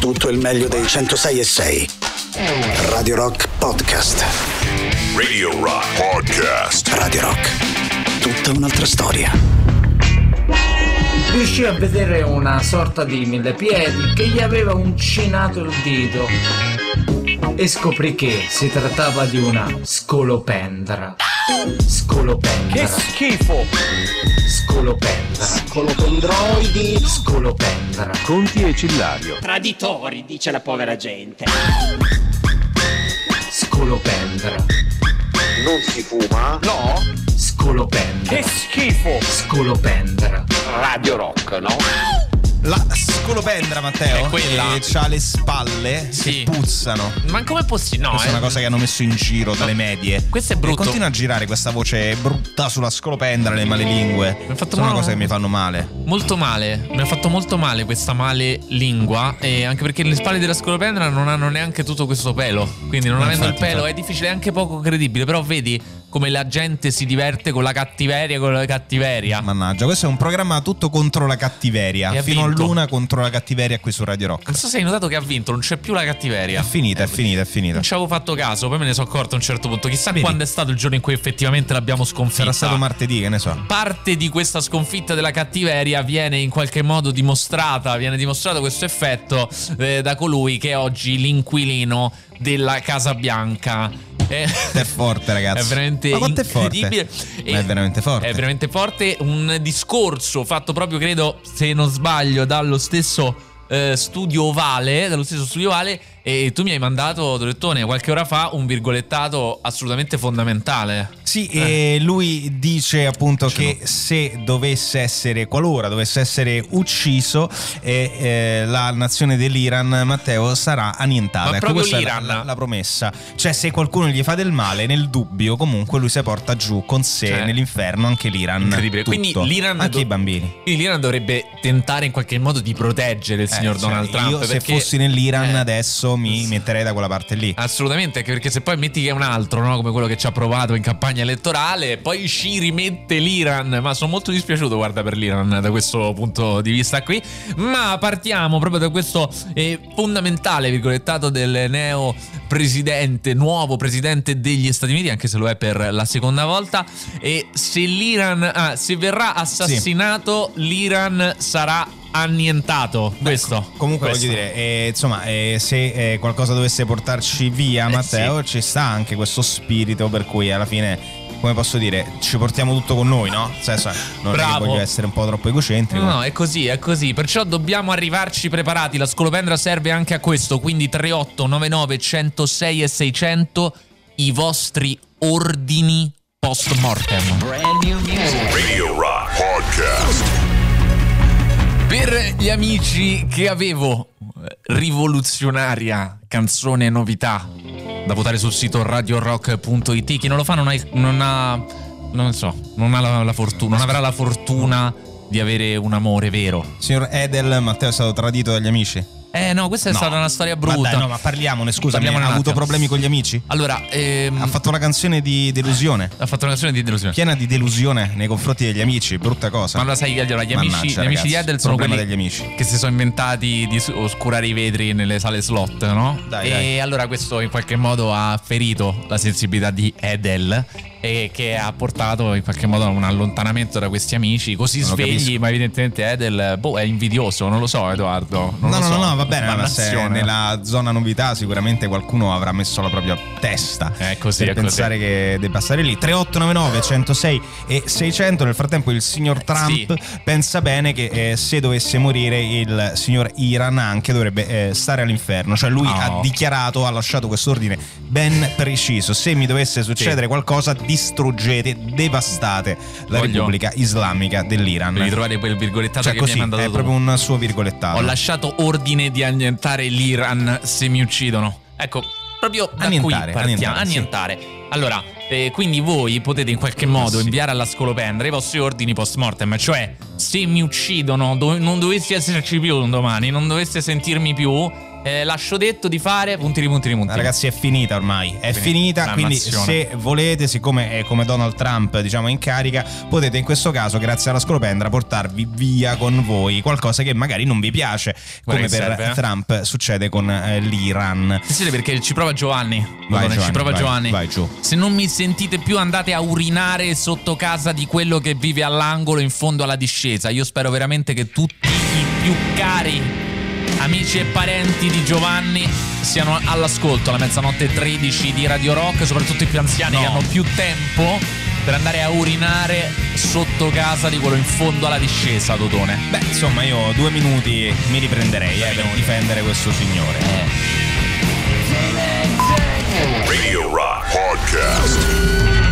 Tutto il meglio dei 106.6. Radio Rock Podcast. Radio Rock Podcast. Radio Rock. Tutta un'altra storia. Riuscì a vedere una sorta di millepiedi che gli aveva uncinato il dito e scoprì che si trattava di una scolopendra. Scolopendra. Che schifo! Scolopendra. Scolopendroidi. Scolopendra. Conti e Cillario. Traditori, dice la povera gente. Scolopendra. Non si fuma? No? Scolopendra. Che schifo! Scolopendra. Radio Rock, no? La scolopendra, Matteo, È quella. che c'ha le spalle Sì. che puzzano. Ma come è possibile? No, Questa è una cosa che hanno messo in giro dalle medie. Questo è E brutto. continua a girare questa voce brutta sulla scolopendra, le malelingue. Mi ha fatto Sono male. cose che mi fanno male. Molto male, mi ha fatto molto male questa male lingua. E anche perché le spalle della scolopendra non hanno neanche tutto questo pelo. Quindi non avendo il Infatti, pelo è difficile, è anche poco credibile. Però vedi come la gente si diverte con la cattiveria, con la cattiveria. Mannaggia, questo è un programma tutto contro la cattiveria. E ha Fino vinto. all'una contro la cattiveria qui su Radio Rock. Non so se hai notato che ha vinto, non c'è più la cattiveria. È finita, è finita, è finita. Non ci avevo fatto caso, poi me ne sono accorto a un certo punto. Chissà Vedi? quando è stato il giorno in cui effettivamente l'abbiamo sconfitta. Sarà stato martedì, che ne so. Parte di questa sconfitta della cattiveria viene in qualche modo dimostrata, viene dimostrato questo effetto da colui che è oggi l'inquilino della Casa Bianca. È forte, ragazzi. È veramente Ma quanto è forte? incredibile. Ma è veramente forte. È veramente forte. Un discorso fatto proprio, credo, se non sbaglio, dallo stesso studio Ovale. E tu mi hai mandato, Dorettone, qualche ora fa un virgolettato assolutamente fondamentale. Sì, e lui dice appunto che se dovesse essere, qualora dovesse essere ucciso, la nazione dell'Iran, Matteo, sarà annientata. Ma Ecco, proprio questa l'Iran? è la promessa. Cioè, se qualcuno gli fa del male, nel dubbio, comunque lui si porta giù con sé Cioè, nell'inferno anche l'Iran. incredibile. Tutto. Quindi l'Iran anche i bambini. Quindi l'Iran dovrebbe tentare in qualche modo di proteggere il signor Cioè, Donald Trump. io se perché, fossi nell'Iran adesso mi metterei da quella parte lì. Assolutamente, anche perché se poi metti che è un altro, no? Come quello che ci ha provato in campagna elettorale, poi ci rimette l'Iran. Ma sono molto dispiaciuto, guarda, per l'Iran da questo punto di vista qui. Ma partiamo proprio da questo fondamentale virgolettato del neo presidente, nuovo presidente degli Stati Uniti, anche se lo è per la seconda volta. E se l'Iran, se verrà assassinato, l'Iran sarà annientato. Questo. Comunque questo. voglio dire, insomma, se qualcosa dovesse portarci via, Matteo, sì. ci sta anche questo spirito per cui alla fine, come posso dire, ci portiamo tutto con noi, no? Nel senso, non è che Bravo. voglio essere un po' troppo egocentrico. No, è così, è così. Perciò dobbiamo arrivarci preparati. La scolopendra serve anche a questo. Quindi 3899 106 e 600 i vostri ordini post mortem. Radio Rock Podcast. Per gli amici che avevo rivoluzionaria canzone novità da votare sul sito radiorock.it, chi non lo fa non avrà la fortuna di avere un amore vero. Signor Edel, Matteo è stato tradito dagli amici? No, questa è stata una storia brutta. Ma dai, no, ma parliamone, scusami, Parliamone ha un avuto attimo. problemi con gli amici? Allora, Ha fatto una canzone di delusione. ha fatto una canzone di delusione. Piena di delusione nei confronti degli amici, brutta cosa. Ma allora sai, allora, gli amici Mannaggia, di ragazzi, Edel sono problema quelli degli amici. che si sono inventati di oscurare i vetri nelle sale slot, no? Dai, e dai. allora questo in qualche modo ha ferito la sensibilità di Edel e che ha portato in qualche modo a un allontanamento da questi amici così Non lo svegli, capisco. ma evidentemente Edel è invidioso, non lo so, Edoardo. Non lo so. No, va bene, ma se Dannazione. nella zona novità sicuramente qualcuno avrà messo la propria testa È così, per è così. pensare che debba stare lì. 3899 106 e 600. Nel frattempo il signor Trump pensa bene che se dovesse morire il signor Iran anche dovrebbe stare all'inferno. Cioè lui ha dichiarato, ha lasciato questo ordine ben preciso: se mi dovesse succedere qualcosa, distruggete, devastate la Repubblica Islamica dell'Iran. Devi trovare quel virgolettato Cioè che così, mi hai mandato è tu. proprio un suo virgolettato. Ho lasciato ordine di annientare l'Iran se mi uccidono. Ecco, proprio da Annientare, qui partiamo. annientare, Allora, quindi voi potete in qualche modo inviare alla scolopendra i vostri ordini post mortem. Cioè, se mi uccidono, non dovessi esserci più un domani, non doveste sentirmi più, lascio detto di fare puntini. Ragazzi, è finita ormai, è finita, quindi se volete, siccome è come Donald Trump, diciamo, in carica, potete in questo caso, grazie alla scolopendra, portarvi via con voi qualcosa che magari non vi piace, come per serve, Trump succede con l'Iran. Sì, perché ci prova Giovanni. Giovanni. Vai giù. Se non mi sentite più, andate a urinare sotto casa di quello che vive all'angolo in fondo alla discesa. Io spero veramente che tutti i più cari amici e parenti di Giovanni siano all'ascolto alla 00:13 di Radio Rock, soprattutto i più anziani che hanno più tempo per andare a urinare sotto casa di quello in fondo alla discesa, Totone. Beh, insomma, io 2 minuti mi riprenderei per difendere questo signore. Radio Rock Podcast.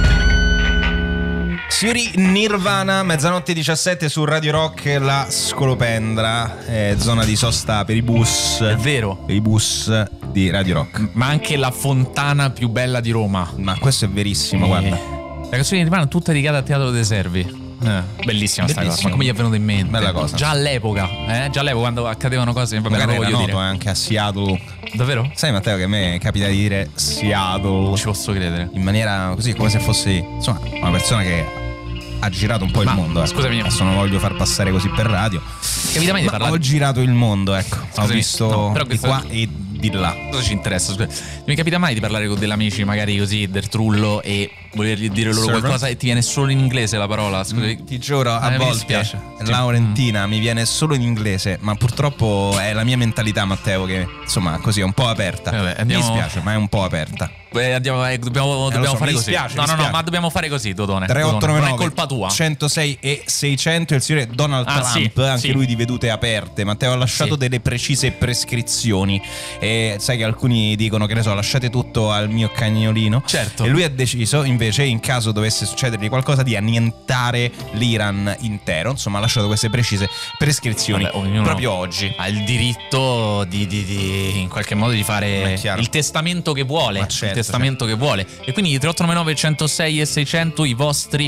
Signori, Nirvana, 00:17 su Radio Rock, la scolopendra, zona di sosta per i bus. È vero. Per i bus di Radio Rock. Ma anche la fontana più bella di Roma. Ma questo è verissimo, guarda. La canzone di Nirvana tutta dedicata al Teatro dei Servi. Bellissima sta cosa. Ma come gli è venuto in mente? Bella cosa. Già all'epoca quando accadevano cose, vabbè, magari non era voglio noto dire. anche a Seattle. Davvero? Sai, Matteo, che a me capita di dire Seattle. Non ci posso credere. In maniera così, come se fossi, insomma, una persona che ha girato un po' il mondo. Scusami, adesso non voglio far passare così per radio. Capita mai di parlare? Ho girato il mondo, ecco. Scusami, ho visto di qua e di là. Cosa ci interessa? Scusa. Mi capita mai di parlare con degli amici, magari così, del trullo, e volergli dire loro qualcosa e ti viene solo in inglese la parola? Scusa, ti giuro, a volte Laurentina mi viene solo in inglese, ma purtroppo è la mia mentalità, Matteo, che insomma così è un po' aperta. Mi dispiace, ma è un po' aperta. Dobbiamo fare così. No, ma dobbiamo fare così, Totone. 3899 non è colpa tua. 106 e 600. Il signore Donald Trump, anche lui di vedute aperte. Matteo ha lasciato delle precise prescrizioni. E sai che alcuni dicono, che ne so, lasciate tutto al mio cagnolino. Certo. E lui ha deciso, invece, in caso dovesse succedergli qualcosa, di annientare l'Iran intero. Insomma, ha lasciato queste precise prescrizioni. Proprio oggi ha il diritto di in qualche modo di fare il testamento che vuole. Testamento che vuole. E quindi 3899 106 e 600 i vostri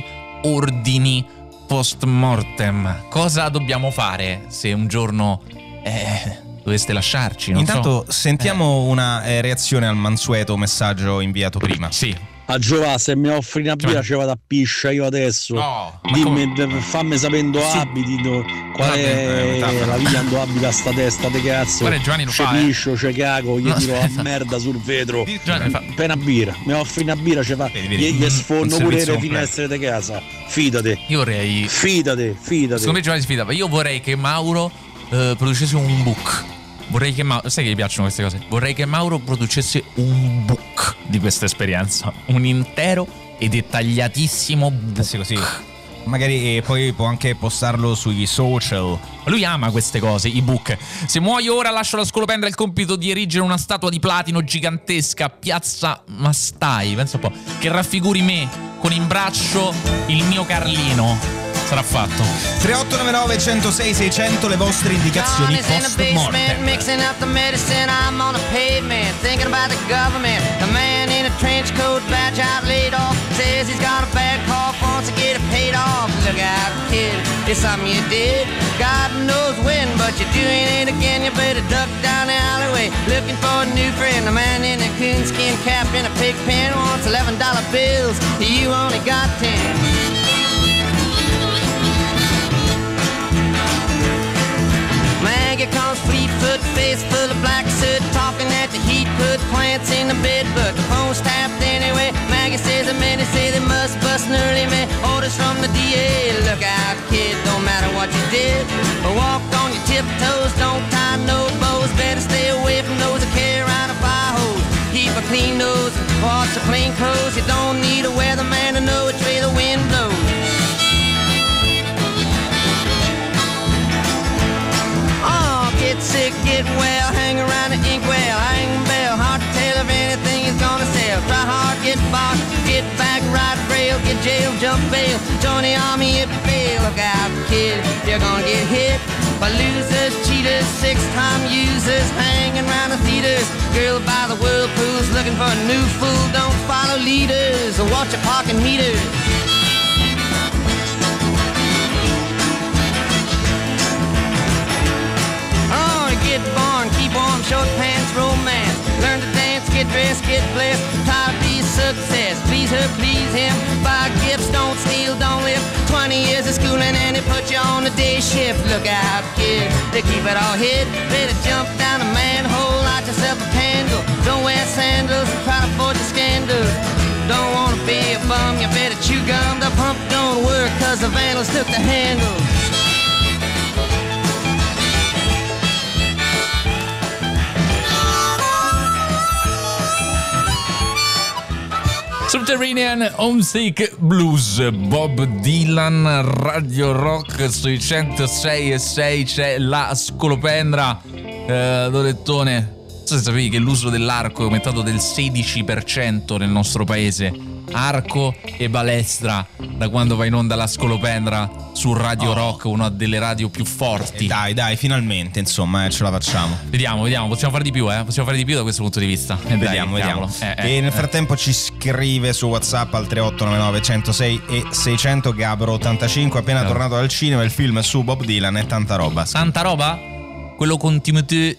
ordini post mortem. Cosa dobbiamo fare se un giorno doveste lasciarci? Intanto sentiamo una reazione al mansueto messaggio inviato prima. Sì. A Giova, se mi offri una birra ci vado a piscia io adesso. Dimmi, fammi sapendo abiti, qual è la via dove abita sta testa de cazzo. Giovanni lo c'è piscio, c'è cago, gli tiro la merda sul vetro. Appena birra, mi offri una birra, ci fa. Gli sfondo pure le finestre di casa. Fidate. Io vorrei. Fidate. Secondo me Giovanni si fidava. Io vorrei che Mauro producesse un book. Vorrei che Mauro, sai che gli piacciono queste cose? Vorrei che Mauro producesse un book di questa esperienza, un intero e dettagliatissimo book. Sì, così. Magari poi può anche postarlo sui social. Lui ama queste cose, i book. Se muoio ora lascio alla scolopendra il compito di erigere una statua di platino gigantesca a Piazza Mastai, pensa un po', che raffiguri me con in braccio il mio Carlino. Sarà fatto. 3899 106 600 le vostre indicazioni post mortem. Mixing up the medicine, I'm on the pavement, thinking about the government. The man in a trench coat, badge out laid off, says he's got a bad cough, wants to get it paid off. Look out, kid, it's something you did. God knows when, but you're doing it again. You better duck down the alleyway, looking for a new friend. The man in a coonskin cap and a pig pen wants $11 bills. You only got 10. Maggie comes Fleetfoot, face full of black soot, talking at the heat, put plants in the bed, but the phone's tapped anyway. Maggie says the men say they must bust an early man. Orders from the DA, look out kid, don't matter what you did. Walk on your tiptoes, don't tie no bows, better stay away from those that carry around a fire hose. Keep a clean nose, wash your plain clothes, you don't need a weatherman to know which way the wind blows. Get sick, get well, hang around the inkwell, hang bell, hard to tell if anything is gonna sell. Try hard, get bought, get back, ride rail, get jail, jump bail, join the army if you fail. Look out, kid, you're gonna get hit by losers, cheaters, six-time users, hanging around the theaters. Girl by the whirlpools, looking for a new fool. Don't follow leaders or watch your parking meters. Get born, keep warm, short pants, please her, please him. Buy gifts, don't steal, don't live. 20 years of schooling and they put you on the day shift. Look out, kid, they keep it all hid. Better jump down a manhole, light yourself a candle. Don't wear sandals and try to forge a scandal. Don't wanna be a bum, you better chew gum. The pump don't work cause the vandals took the handle. Subterranean Homesick Blues, Bob Dylan, Radio Rock sui 106.6. C'è la scolopendra. Dorettone, non so se sapevi che l'uso dell'arco è aumentato del 16% nel nostro paese. Arco e balestra da quando va in onda la scolopendra su Radio Rock, una delle radio più forti. Dai, finalmente, insomma, ce la facciamo. Vediamo, possiamo fare di più, possiamo fare di più da questo punto di vista. Vediamo. E nel frattempo ci scrive su WhatsApp al 3899 106 e 600 Gabro 85, appena tornato dal cinema, il film su Bob Dylan è tanta roba. Tanta roba? Quello con Timothée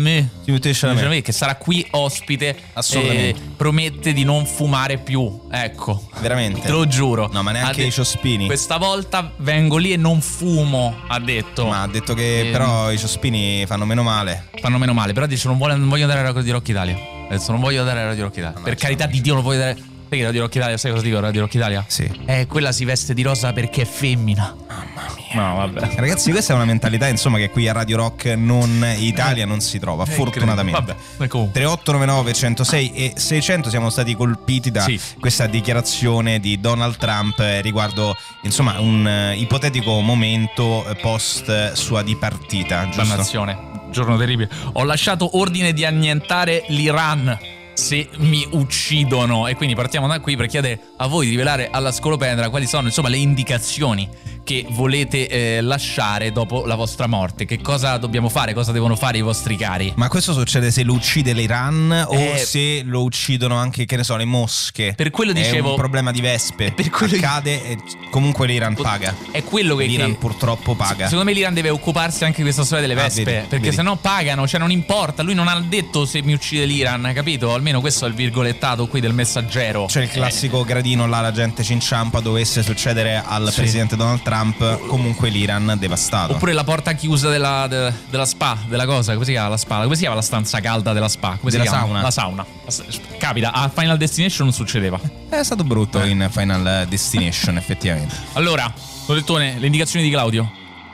Chalamet, che sarà qui ospite, assolutamente. Promette di non fumare più, ecco, veramente, te lo giuro. No, ma neanche i ciospini. Questa volta vengo lì e non fumo, ha detto. Ma ha detto che però i ciospini fanno meno male. Però dice non voglio andare a Radio Rock Italia. Adesso non voglio andare a Radio Rock Italia. Per carità di Dio, non voglio andare. Sai che Radio Rock Italia, sai cosa dico Radio Rock Italia? Sì. Quella si veste di rosa perché è femmina. Mamma mia. No, vabbè. Ragazzi, questa è una mentalità, insomma, che qui a Radio Rock non Italia non si trova, fortunatamente. Vabbè, 3899 106 e 600 siamo stati colpiti da questa dichiarazione di Donald Trump riguardo, insomma, un ipotetico momento post sua dipartita, giusto? Dannazione, giorno terribile. Ho lasciato ordine di annientare l'Iran se mi uccidono. E quindi partiamo da qui per chiedere a voi di rivelare alla scolopendra quali sono, insomma, le indicazioni che volete lasciare dopo la vostra morte. Che cosa dobbiamo fare? Cosa devono fare i vostri cari? Ma questo succede se lo uccide l'Iran o se lo uccidono anche, che ne so, le mosche? Per quello dicevo, è un problema di vespe. Per quello accade e comunque l'Iran paga. È quello che l'Iran purtroppo paga. Secondo me l'Iran deve occuparsi anche di questa storia delle vespe, perché se no pagano, cioè non importa. Lui non ha detto se mi uccide l'Iran, capito? Almeno questo è il virgolettato qui del Messaggero. C'è il classico gradino là, la gente ci inciampa, dovesse succedere al presidente Donald Trump, comunque l'Iran devastato. Oppure la porta chiusa della spa, della cosa, come si chiama la spa? Come si chiama la stanza calda della spa? Come si chiama? Sauna. La sauna. Capita, a Final Destination non succedeva. È stato brutto in Final Destination, effettivamente. Allora, Lorettone, le indicazioni di Claudio.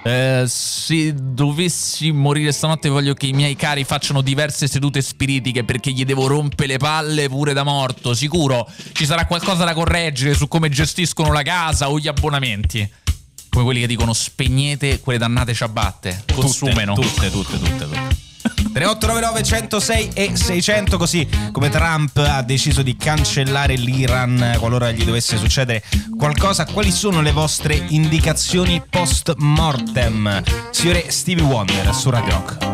Se dovessi morire stanotte voglio che i miei cari facciano diverse sedute spiritiche, perché gli devo rompere le palle pure da morto. Sicuro ci sarà qualcosa da correggere su come gestiscono la casa o gli abbonamenti, come quelli che dicono spegnete quelle dannate ciabatte, consumeno tutte 3899 106 e 600, così come Trump ha deciso di cancellare l'Iran qualora gli dovesse succedere qualcosa. Quali sono le vostre indicazioni post mortem? Signore Stevie Wonder su Radio Rock.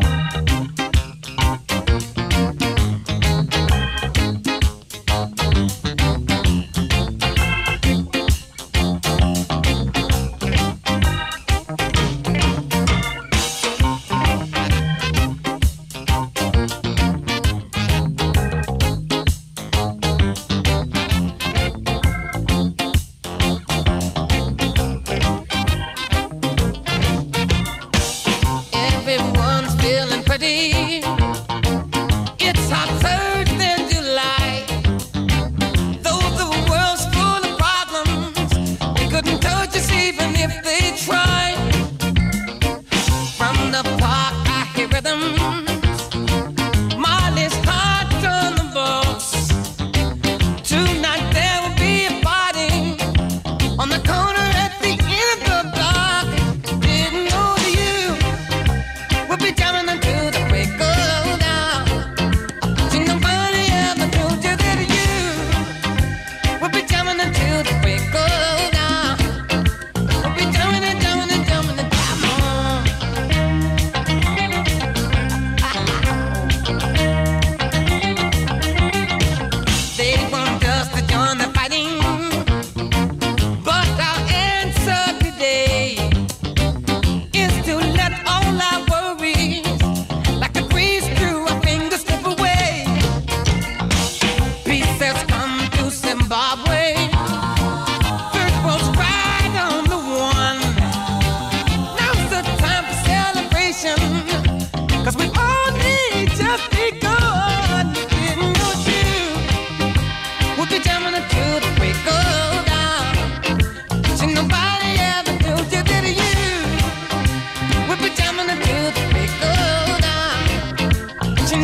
Everyone's feeling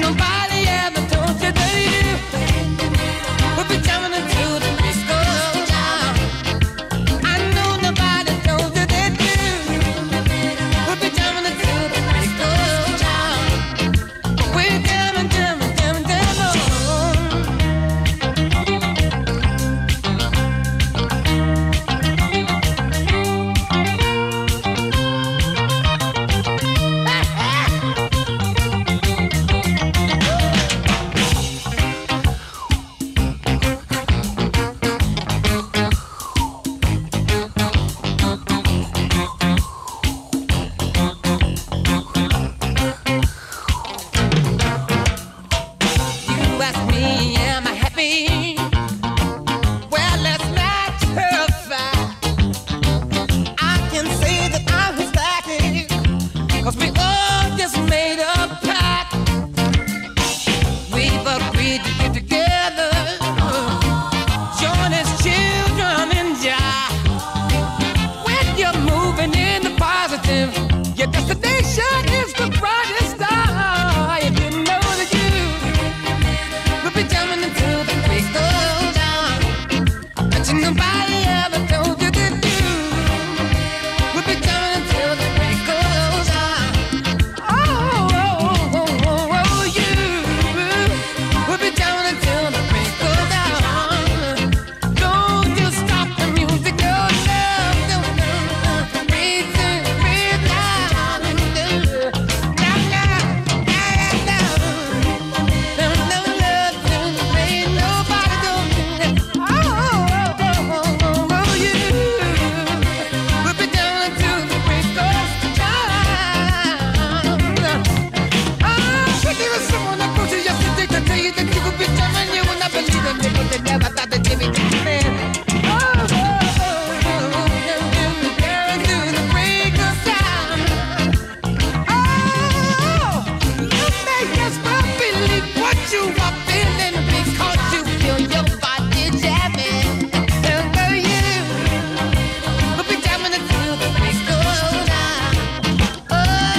nobody ever told you that you would be coming into the disco town. I know nobody told you that you would be coming into the disco town. We're coming, coming, coming, coming on. You ask me, am I happy? Well, let's not terrify. I can say that I was happy, 'cause we all just made a pact. We've agreed to get together, join as children in Jah. When you're moving in the positive, your destination is the brightest star. You didn't know that you would be jumping into the big gold down. But nobody ever told you that you would be jumping into the big gold down. Oh, oh, oh, oh, oh, oh, you would be jumping into the big gold down. Don't you stop the music, no, no, no, no. Breathe in, breathe down. Now, now, now, now. No, no, love, no, ain't nobody doing it. Oh, oh, oh, oh, oh, oh, you would be down to the break of dawn. There was someone that brought you yesterday to tell you that you would be coming. You would not believe them, they never thought that you'd be coming. Oh, oh, oh, oh, down to the break of dawn. Oh, you make us believe what you are feeling because you feel your body jamming. And girl, you will be jamming until the break of dawn. Oh,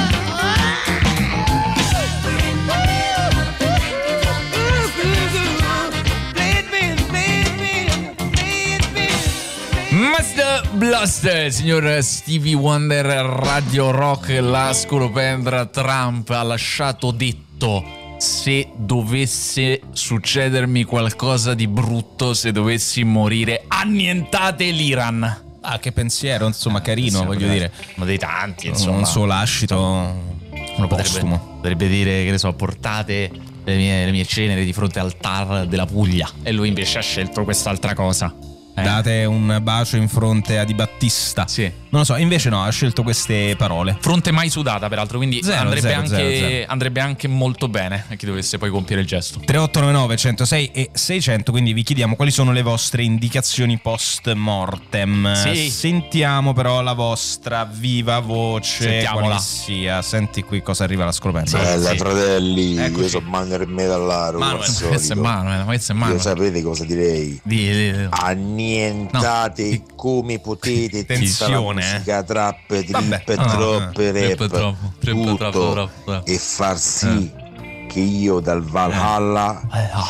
Master Blaster, signor Stevie Wonder, Radio Rock, la scolopendra. Trump ha lasciato detto: se dovesse succedermi qualcosa di brutto, se dovessi morire, annientate l'Iran. Ah, che pensiero, insomma, carino, voglio dire. Ma dei tanti, insomma. Un suo lascito Uno postumo. potrebbe dire, che ne so, portate le mie ceneri di fronte al TAR della Puglia. E lui invece ha scelto quest'altra cosa. Date un bacio in fronte a Di Battista. Sì. Non lo so, invece no, ha scelto queste parole. Fronte mai sudata, peraltro, quindi Zero. andrebbe anche molto bene a chi dovesse poi compiere il gesto. 3899 106 e 600, quindi vi chiediamo quali sono le vostre indicazioni post mortem. Sì. Sentiamo però la vostra viva voce. Sentiamola. Quale sia. Senti qui cosa arriva alla scolopendra. Bella, sì. fratelli, Eccoci. io sono Manuel Metallaro. Manuel, questo è Manuel. Io sapete cosa direi? Annientate come potete tutta la musica trap, trip, rap, tutto, e far sì che io dal Valhalla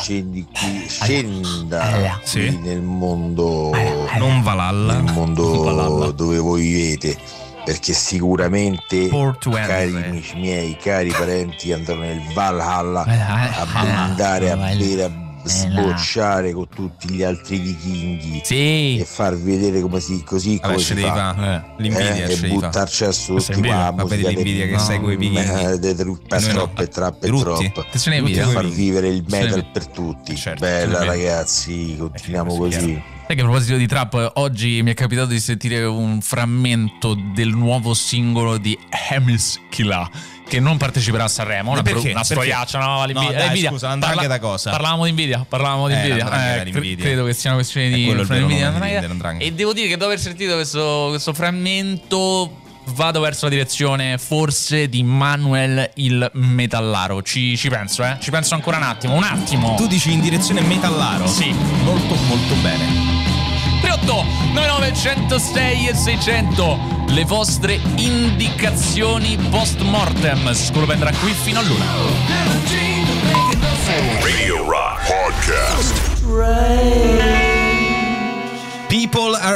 scenda qui nel mondo, non Valhalla, nel mondo Valhalla, dove voi vivete, perché sicuramente cari amici miei, cari parenti andranno nel Valhalla a brindare, a bere, a sbocciare con tutti gli altri vichinghi, e far vedere come si fa, l'invidia, e buttarci su tutti qua, l'invidia che sei coi vichinghi, troppe e far vivere il metal per tutti. Bella ragazzi, continuiamo così. Sai che a proposito di trap, oggi mi è capitato di sentire un frammento del nuovo singolo di Hemiskila, che non parteciperà a Sanremo. Una storiaccia, no? L'invidia. Scusa, anche da cosa? Parlavamo di invidia. Credo che sia una questione di invidia. E devo dire che dopo aver sentito questo frammento vado verso la direzione forse di Manuel il Metallaro. Ci penso, Ci penso ancora un attimo. Tu dici in direzione Metallaro? Sì. Molto molto bene. 38 99 106 e 600, le vostre indicazioni post mortem. Scolopendra qui fino all'una.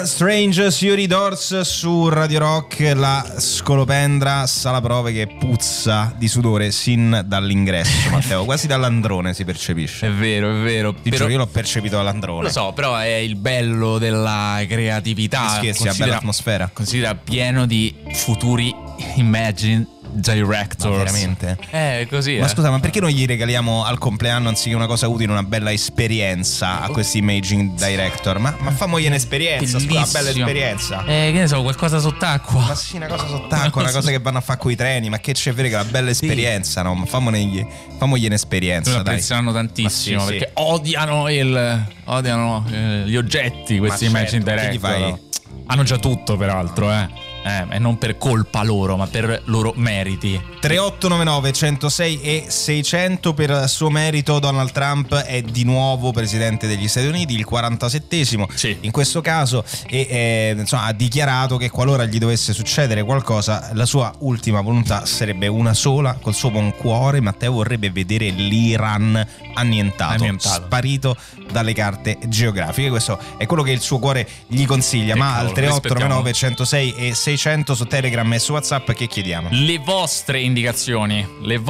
Strange Theory Doors su Radio Rock. La scolopendra sala prove che puzza di sudore sin dall'ingresso, Matteo, quasi dall'androne si percepisce. È vero. Però io l'ho percepito dall'androne. Lo so, però è il bello della creatività. Scherzi, ha bella atmosfera. Considera pieno di futuri Imagine Directors. Ma veramente? Così. Ma scusa, ma perché non gli regaliamo al compleanno, anziché una cosa utile, una bella esperienza a questi Imaging Director? Ma famogli un'esperienza, scusa, una bella esperienza. Che ne so, qualcosa sott'acqua. Ma sì, una cosa sott'acqua, una cosa che vanno a fare coi treni. Ma che c'è a vedere che è una bella esperienza, no? Ma famogli un'esperienza, lo apprezzeranno tantissimo, perché odiano gli oggetti, questi Imaging Director. Hanno già tutto, peraltro, e non per colpa loro, ma per loro meriti. 3899 106 e 600 per suo merito. Donald Trump è di nuovo presidente degli Stati Uniti, il 47esimo in questo caso, e insomma, ha dichiarato che qualora gli dovesse succedere qualcosa, la sua ultima volontà sarebbe una sola. Col suo buon cuore, Matteo vorrebbe vedere l'Iran annientato, sparito dalle carte geografiche. Questo è quello che il suo cuore gli consiglia. Ma al 3899 106 e 600 su Telegram e su WhatsApp che chiediamo? Le vostre indicazioni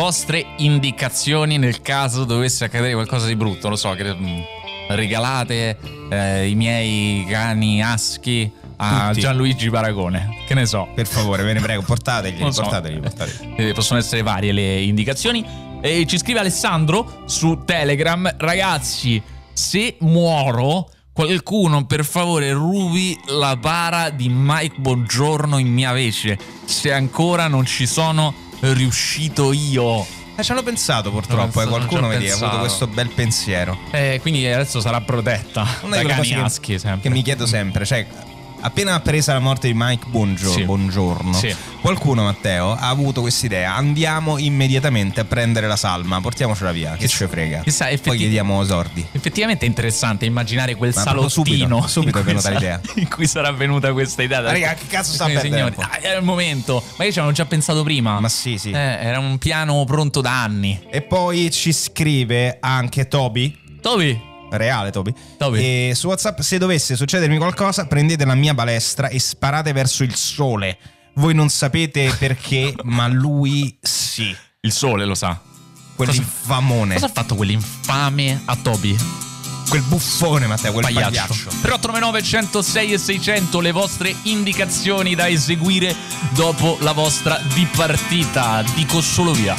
nel caso dovesse accadere qualcosa di brutto. Lo so, che regalate i miei cani husky a Tutti. Gianluigi Paragone, che ne so, per favore, ve ne prego, portategli. Possono essere varie le indicazioni. E ci scrive Alessandro su Telegram: ragazzi, se muoro, qualcuno per favore rubi la bara di Mike Bongiorno in mia vece, se ancora non ci sono riuscito io. Ci hanno pensato, purtroppo, qualcuno vedi, ha avuto questo bel pensiero. Quindi adesso sarà protetta una delle cose che mi chiedo sempre, cioè, appena presa la morte di Mike Bongiorno, qualcuno, Matteo, ha avuto quest'idea: andiamo immediatamente a prendere la salma, portiamocela via, che ci frega, poi chiediamo sordi. Effettivamente è interessante immaginare quel salottino subito è venuta l'idea in cui sarà venuta questa idea. Raga, che cazzo sta perdendo? È il momento, ma io ci avevo già pensato prima. Ma sì era un piano pronto da anni. E poi ci scrive anche Toby reale Toby. E su WhatsApp: se dovesse succedermi qualcosa, prendete la mia balestra e sparate verso il sole. Voi non sapete perché, ma lui sì. Il sole lo sa. Quell'infamone. Cosa ha fatto quell'infame a Toby? Quel buffone, Matteo, quel pagliaccio. 3899 106 e 600 le vostre indicazioni da eseguire dopo la vostra dipartita. Dico solo via.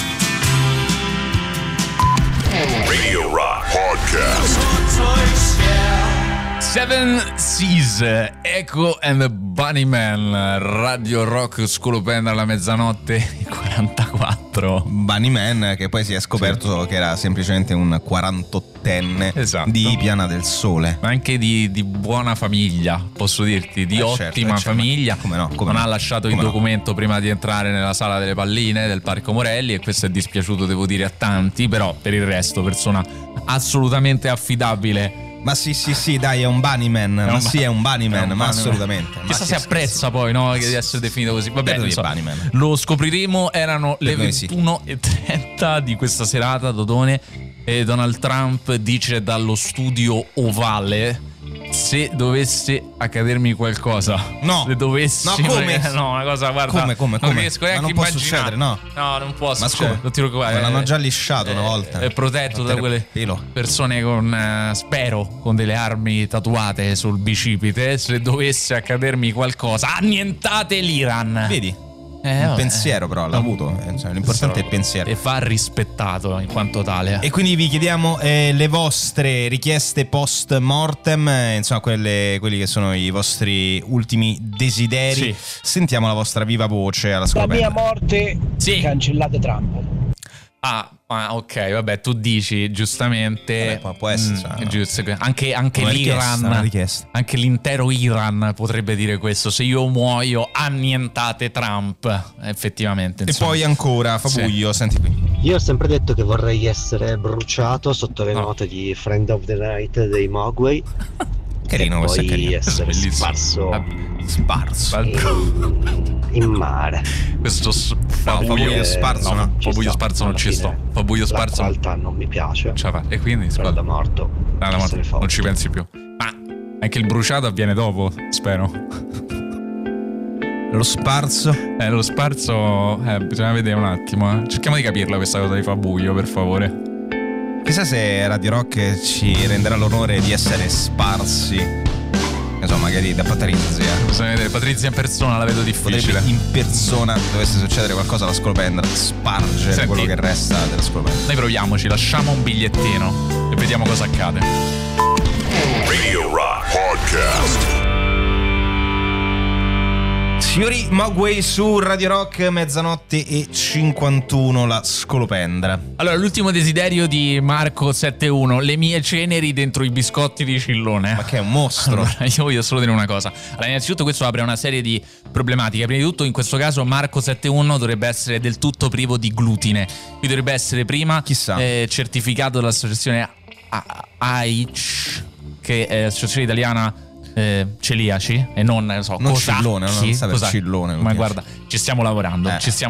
Radio Rock Podcast. Seven Seas, Echo and the Bunnyman, Radio Rock, scolopendra alla mezzanotte e 44. Bunnyman, che poi si è scoperto che era semplicemente un 48enne di Piana del Sole. Ma anche di buona famiglia, posso dirti, di ottima famiglia. Come no? Non ha lasciato il documento prima di entrare nella sala delle palline del Parco Morelli, e questo è dispiaciuto, devo dire, a tanti, però per il resto persona assolutamente affidabile. Ma sì, dai, è un Bunnyman. È un Bunnyman, ma assolutamente. Chissà se apprezza poi, no, di essere definito così. Vabbè, Bunnyman. Lo scopriremo. Erano le 21:30 di questa serata, Dodone. E Donald Trump dice dallo studio ovale: se dovesse accadermi qualcosa, se dovessi, come? Una cosa, guarda, come? Non riesco neanche a immaginare. Succedere, no, non può succedere. Non ti preoccupare, l'hanno già lisciato una volta. È protetto da quelle persone con, spero, con delle armi tatuate sul bicipite. Se dovesse accadermi qualcosa, annientate l'Iran. Vedi? Un pensiero però l'ha avuto, l'importante è il pensiero e va rispettato in quanto tale. E quindi vi chiediamo le vostre richieste post mortem, insomma quelli che sono i vostri ultimi desideri. Sentiamo la vostra viva voce alla scoperta. La mia morte, cancellate Trump. Ok, vabbè, tu dici giustamente. Vabbè, può essere giusto. Anche l'Iran, anche l'intero Iran potrebbe dire questo: se io muoio, annientate Trump. Effettivamente, insomma. E poi ancora Fabuglio, senti qui. Io ho sempre detto che vorrei essere bruciato sotto le note di Friend of the Night dei Mogwai. Carino, e questo poi è carino. essere sparso in mare. Questo Fabuglio sparso, no? Fabuglio sparso non ci sto. Fabuglio sparso in realtà non mi piace. E quindi però da morto non ci pensi più. Ma Anche il bruciato avviene dopo, spero. Lo sparso? Lo sparso, bisogna vedere un attimo. Cerchiamo di capirla questa cosa di fa buio, per favore. Chissà se Radio Rock ci renderà l'onore di essere sparsi. Insomma, magari da Patrizia. Bisogna vedere, Patrizia in persona la vedo difficile. Potrebbe in persona, dovesse succedere qualcosa alla scolopendra, spargere quello che resta della scolopendra. Noi proviamoci, lasciamo un bigliettino e vediamo cosa accade. Radio Rock Podcast. Signori, Mogwai su Radio Rock, 00:51, la scolopendra. Allora, l'ultimo desiderio di Marco 71, le mie ceneri dentro i biscotti di Cillone. Ma che è un mostro. Allora, io voglio solo dire una cosa. Allora, innanzitutto questo apre una serie di problematiche. Prima di tutto, in questo caso Marco 71 dovrebbe essere del tutto privo di glutine. Qui dovrebbe essere prima certificato dall'associazione AIC, che è l'associazione italiana celiaci, e non so, non Cillone, non sa per Cillone. Ma guarda, ci stiamo lavorando.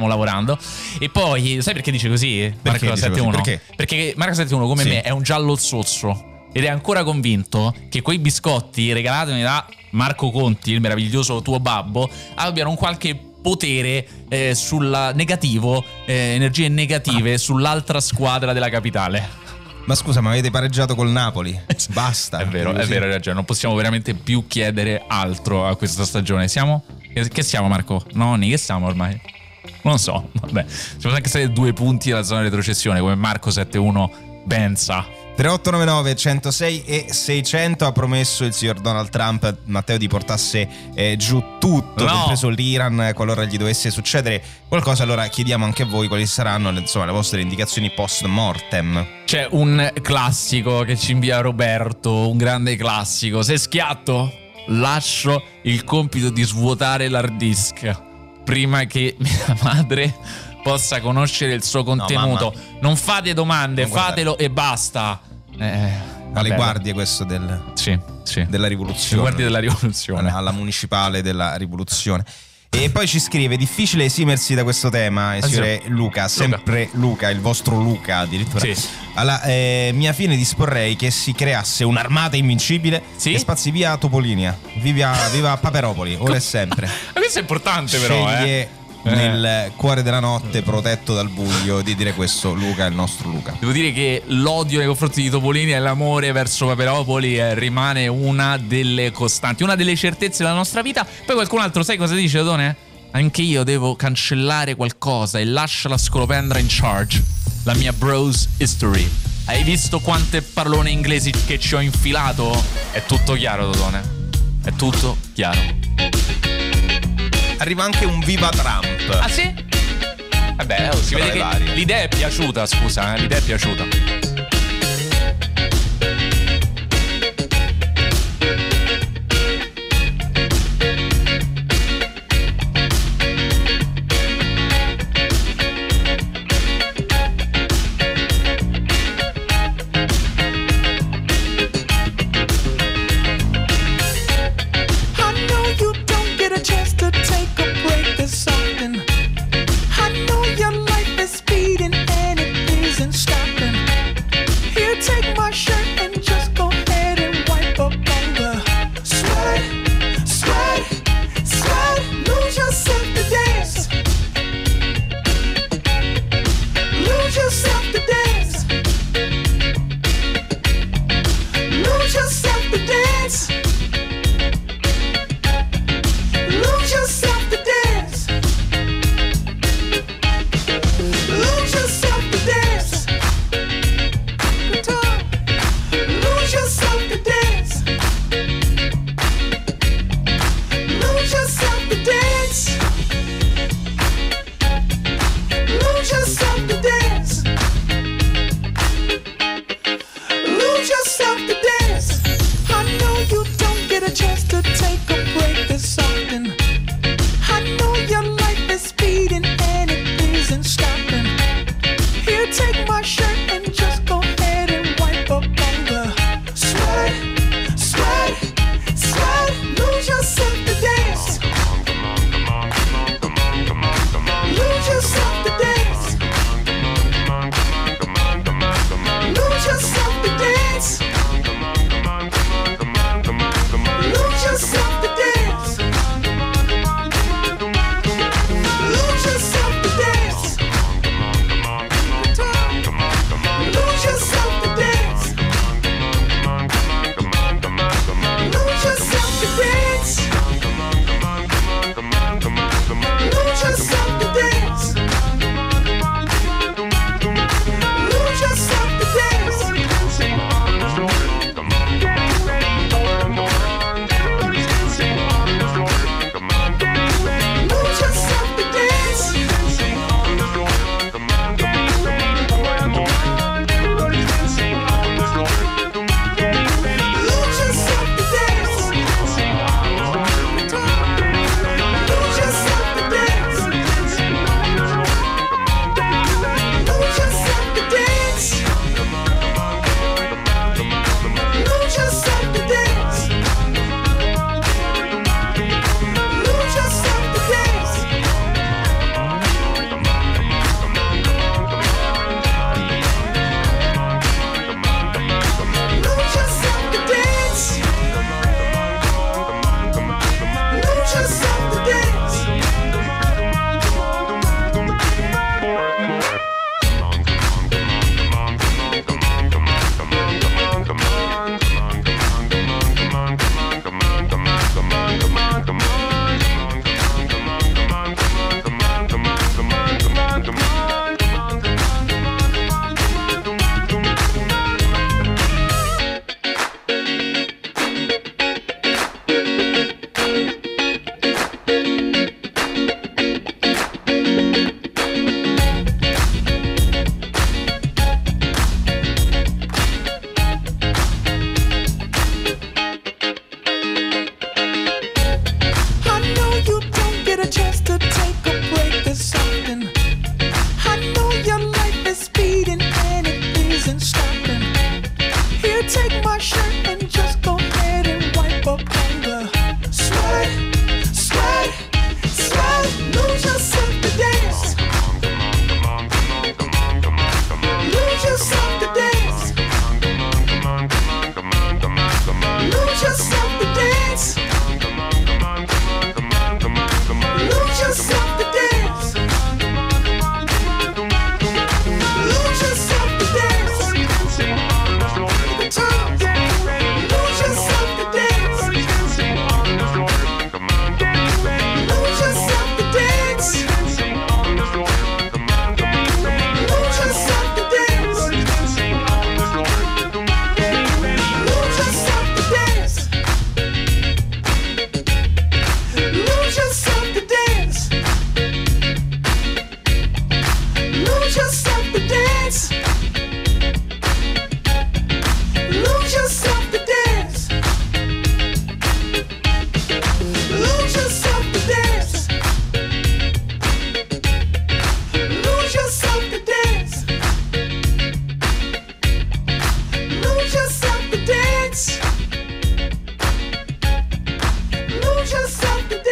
E poi, sai perché dice così? Perché Marco 71? Perché Marco 71 come me è un giallo zozzo ed è ancora convinto che quei biscotti regalatemi da Marco Conti, il meraviglioso tuo babbo, abbiano un qualche potere sul negativo, energie negative sull'altra squadra della capitale. Ma scusa, ma avete pareggiato col Napoli? Basta. È vero, hai ragione. Non possiamo veramente più chiedere altro a questa stagione. Siamo? Che siamo, Marco? Nonni, che siamo ormai? Non so. Vabbè, siamo anche stati 2 punti dalla zona di retrocessione, come Marco 71 ben sa. 3899 106 e 600 ha promesso il signor Donald Trump, Matteo, di portasse giù tutto, compreso l'Iran, qualora gli dovesse succedere qualcosa. Allora chiediamo anche a voi quali saranno le vostre indicazioni post mortem. C'è un classico che ci invia Roberto, un grande classico. Se schiatto, lascio il compito di svuotare l'hard disk prima che mia madre possa conoscere il suo contenuto. Non fate domande, fatelo e basta. Alle guardie questo della rivoluzione. Guardie della rivoluzione. Alla municipale della rivoluzione. E poi ci scrive: difficile esimersi da questo tema, il signore Luca, sempre Luca, il vostro Luca addirittura. Sì. Alla mia fine disporrei che si creasse un'armata invincibile che spazzi via Topolinia. Viva Paperopoli, ora e sempre. Ma questo è importante. Sceglie nel cuore della notte, protetto dal buio, di dire questo Luca, il nostro Luca. Devo dire che l'odio nei confronti di Topolini e l'amore verso Paperopoli rimane una delle costanti, una delle certezze della nostra vita. Poi qualcun altro, sai cosa dice, Done? Anche io devo cancellare qualcosa e lascia la scolopendra in charge. La mia bros history. Hai visto quante parolone inglesi che ci ho infilato? È tutto chiaro, Dodone. È tutto chiaro. Arriva anche un viva Trump. Ah sì? Vabbè, si vede che l'idea è piaciuta, scusa, l'idea è piaciuta.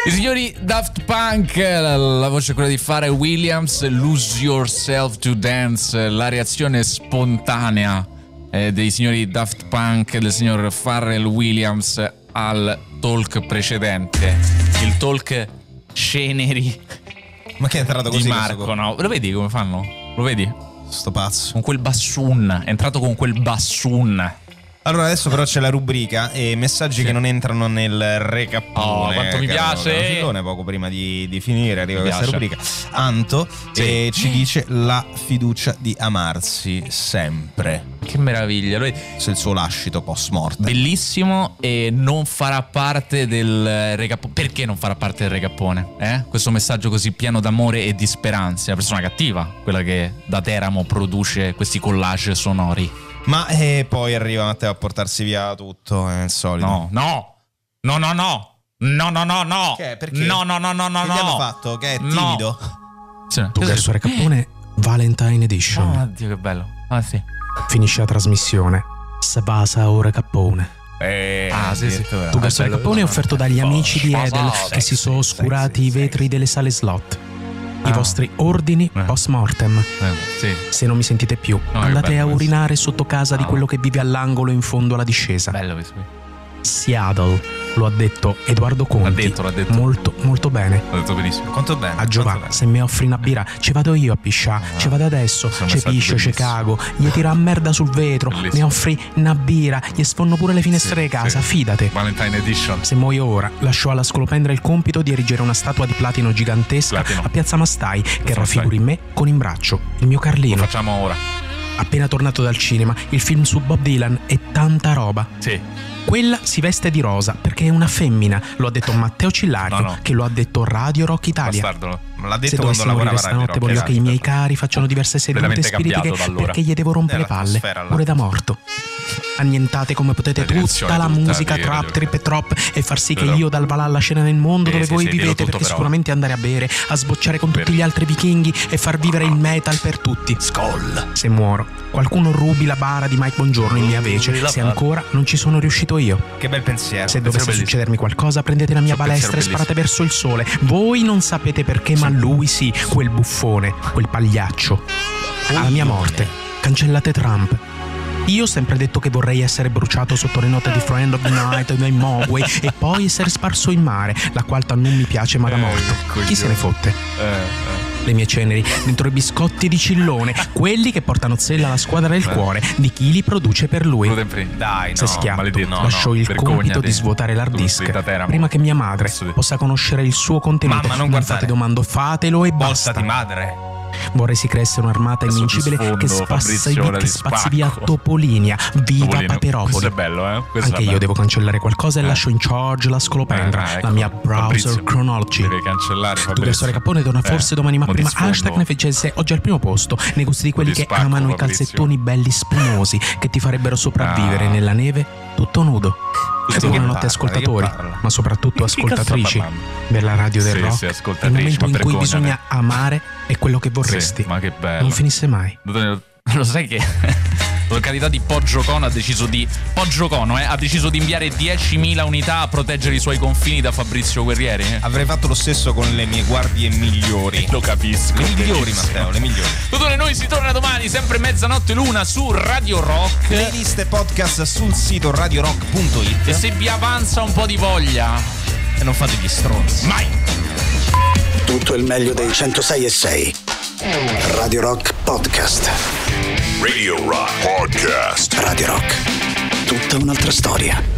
I signori Daft Punk, la voce è quella di Pharrell Williams, Lose Yourself to Dance, la reazione spontanea dei signori Daft Punk, del signor Pharrell Williams al talk precedente, il talk Ceneri. Ma che è entrato così di Marco, no? Lo vedi come fanno? Lo vedi? Sto pazzo. Con quel bassoon, è entrato con quel bassoon. Allora adesso però c'è la rubrica e messaggi che non entrano nel recappone. Oh, quanto mi piace! Filone, poco prima di finire arriva questa rubrica. Anto ci dice la fiducia di amarsi sempre. Che meraviglia. Se il suo lascito post morte. Bellissimo, e non farà parte del recappone. Perché non farà parte del recappone? Questo messaggio così pieno d'amore e di speranza. È una persona cattiva, quella che da Teramo produce questi collage sonori. Ma poi arriva Matteo a portarsi via tutto, è il solito. No. Che? Perché? No. Che gli hanno fatto? Che è timido? Tu verso Recappone Valentine Edition. Oh, Dio, che bello. Ah, sì. Finisce la trasmissione. Sabasa o Recappone. Sì. Tu verso Recappone è offerto dagli amici di Edel che si sono oscurati i vetri delle sale slot. I vostri ordini post mortem. Se non mi sentite più, andate a urinare sotto casa di quello che vive all'angolo in fondo alla discesa. Bello questo. Seattle, lo ha detto Edoardo Conti. L'ha detto. Molto, molto bene. L'ha detto benissimo. Quanto bene? A Giovanni, se mi offri una birra, ci vado io a piscià. Ci vado adesso, ci piscio, ci cago. Gli tiro a merda sul vetro. Bellissimo. Mi offri una birra, gli sfonno pure le finestre di casa. Fidate. Valentine Edition. Se muoio ora, lascio alla Scolopendra il compito di erigere una statua di platino gigantesca a Piazza Mastai che raffiguri me con in braccio il mio Carlino. Lo facciamo ora. Appena tornato dal cinema, il film su Bob Dylan e tanta roba. Sì. Quella si veste di rosa perché è una femmina. Lo ha detto Matteo Cillario, che lo ha detto Radio Rock Italia. Bastardo. L'ha detto se quando lavorava stanotte Radio Rock, voglio che i miei cari facciano diverse sedute spiritiche perché gli devo rompere le palle pure da morto. Annientate come potete tutta la musica trap, trip e trop e far sì che io dal Valhalla scena nel mondo dove voi vivete, perché sicuramente andare a bere, a sbocciare con tutti gli altri vichinghi e far vivere il metal per tutti. Skoll. Se muoro, qualcuno rubi la bara di Mike Bongiorno in mia vece, se ancora non ci sono riuscito io. Che bel pensiero. Se dovesse succedermi qualcosa, prendete la mia balestra e sparate verso il sole. Voi non sapete perché, ma lui sì, quel buffone, quel pagliaccio. Alla mia morte, cancellate Trump. Io ho sempre detto che vorrei essere bruciato sotto le note di Friend of the Night dei Mogwai e poi essere sparso in mare. La qualta non mi piace ma da morto. Chi se ne fotte? Le mie ceneri dentro i biscotti di Cillone, quelli che portano zella alla squadra del cuore di chi li produce per lui. Dai, se schiatto, lascio il compito di svuotare l'hard disk prima che mia madre possa conoscere il suo contenuto. Mamma, non fate domando, fatelo e basta. Voltati, madre. Vorrei si creasse un'armata invincibile che spazzi via Topolinia. Viva Paperopoli. È bello, anche io devo cancellare qualcosa e lascio in charge la Scolopendra, la mia browser Chronology. Deve cancellare Tu verso Recappone torna forse domani, ma prima hashtag NFCS oggi al primo posto, nei gusti di quelli che amano i calzettoni belli spumosi che ti farebbero sopravvivere nella neve tutto nudo. E buonanotte ascoltatori, ma soprattutto ascoltatrici della radio del rock. Il momento in cui bisogna amare è quello che vorresti. Ma che bello. Non finisse mai. Lo sai che la località di Poggiocono ha deciso di ha deciso di inviare 10.000 unità a proteggere i suoi confini da Fabrizio Guerrieri? Avrei fatto lo stesso con le mie guardie migliori. Lo capisco. Le migliori, Matteo, le migliori. Tutto noi si torna domani, sempre mezzanotte l'una su Radio Rock. Playlist e podcast sul sito radiorock.it. E se vi avanza un po' di voglia e non fate gli stronzi. Mai. Tutto il meglio dei 106.6. Radio Rock Podcast. Radio Rock Podcast. Radio Rock. Tutta un'altra storia.